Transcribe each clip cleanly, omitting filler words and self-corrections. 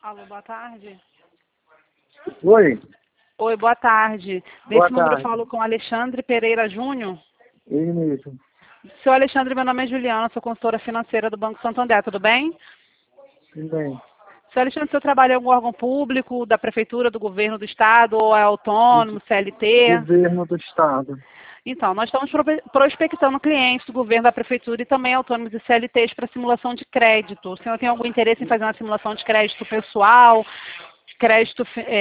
Alô, boa tarde. Oi, Oi, boa tarde. boa Nesse número eu tarde. falo com Alexandre Pereira Júnior. Ele mesmo. Seu Alexandre, meu nome é Juliana, sou consultora financeira do Banco Santander, tudo bem? Tudo bem. Seu Alexandre, você trabalha em algum órgão público, da prefeitura, do governo do estado, ou é autônomo, CLT? Governo do Estado. Então, nós estamos prospectando clientes do governo, da prefeitura e também autônomos e CLTs para simulação de crédito. O senhor tem algum interesse em fazer uma simulação de crédito pessoal, crédito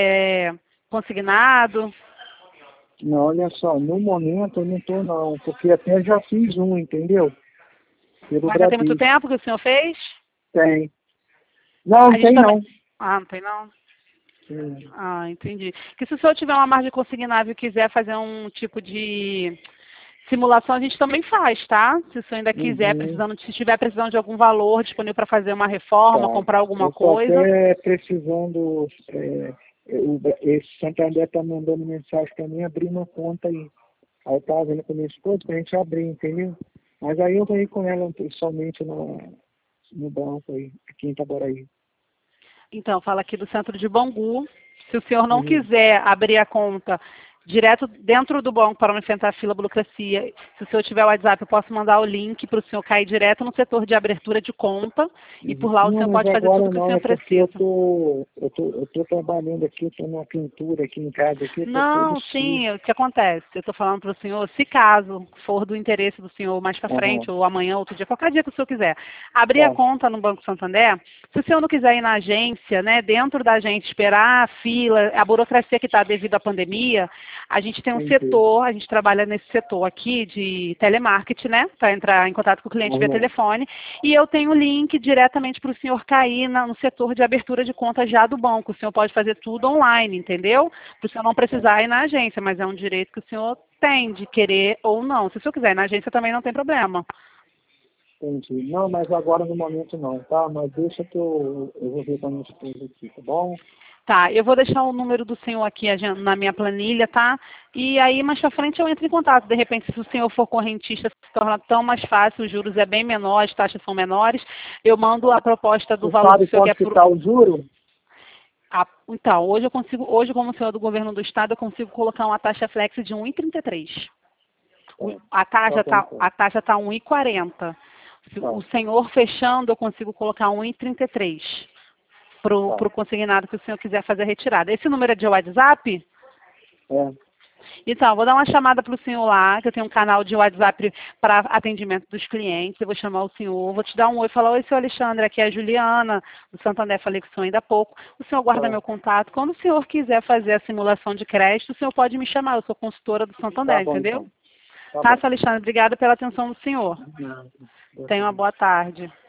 consignado? Não, olha só, no momento eu não estou não, porque até já fiz um, entendeu? Pelo Mas já tem muito Bradesco. tempo que o senhor fez? Tem. Não, A não gente tem também... não. Ah, não tem não? Sim. Ah, entendi. Que se o senhor tiver uma margem consignável e quiser fazer um tipo de simulação, a gente também faz, tá? Se o senhor ainda quiser, Uhum. se estiver precisando de algum valor disponível para fazer uma reforma, Tá. comprar alguma Eu estou coisa. até precisando, esse Santander está mandando mensagem para mim abrir uma conta aí. Aí eu estava vendo com a minha esposa para a gente abrir, entendeu? Mas aí eu vou ir com ela pessoalmente no banco aí, aqui em Itaboraí. Então, fala aqui do centro de Bangu. Se o senhor não Uhum. quiser abrir a conta direto dentro do banco para não enfrentar a fila burocracia, se o senhor tiver o WhatsApp, eu posso mandar o link para o senhor cair direto no setor de abertura de conta e por lá o Não, senhor mas pode fazer tudo agora o que o não, senhor é porque eu precisa. tô, eu tô, eu tô trabalhando aqui, eu tô numa pintura aqui em casa, aqui, eu tô todo Não, sujo. sim, o que acontece? Eu estou falando para o senhor, se caso for do interesse do senhor mais para Aham, frente, ou amanhã, outro dia, qualquer dia que o senhor quiser, abrir a tá, conta no Banco Santander, se o senhor não quiser ir na agência, né, dentro da agência, esperar a fila, a burocracia que está devido à pandemia, a gente tem um entendi. setor, a gente trabalha nesse setor aqui de telemarketing, né, para entrar em contato com o cliente via Aham, telefone, e eu tenho o link diretamente para o senhor cair no setor de abertura de conta já do banco. O senhor pode fazer tudo online, entendeu? Para o senhor não tá, precisar ir na agência, mas é um direito que o senhor tem de querer ou não. Se o senhor quiser ir na agência também não tem problema. entendi. Não, mas agora no momento não, tá? Mas deixa que eu vou ver com a minha esposa aqui, tá bom? Tá, eu vou deixar o número do senhor aqui na minha planilha, tá? E aí, mais pra frente, eu entro em contato. De repente, se o senhor for correntista, se torna tão mais fácil, os juros é bem menor, as taxas são menores, eu mando a proposta do Você valor que o sabe senhor quanto quer que tá o juro? Então, hoje, como o senhor é do governo do estado, eu consigo colocar uma taxa flex de 1,33. Tá, A taxa tá 1,40. O tá, senhor fechando, eu consigo colocar 1,33 para tá. o consignado que o senhor quiser fazer a retirada. Esse número é de WhatsApp? É, Então, vou dar uma chamada para o senhor lá, que eu tenho um canal de WhatsApp para atendimento dos clientes. Eu vou chamar o senhor, vou te dar um oi, falar: oi, senhor Alexandre, aqui é a Juliana, do Santander, falei com o senhor ainda há pouco. O senhor guarda tá, meu contato. Quando o senhor quiser fazer a simulação de crédito, o senhor pode me chamar, eu sou consultora do tá Santander, bom entendeu? então. Tá Tá, bom. senhor Alexandre, obrigada pela atenção do senhor. De nada. Boa Tenha uma tarde. boa tarde.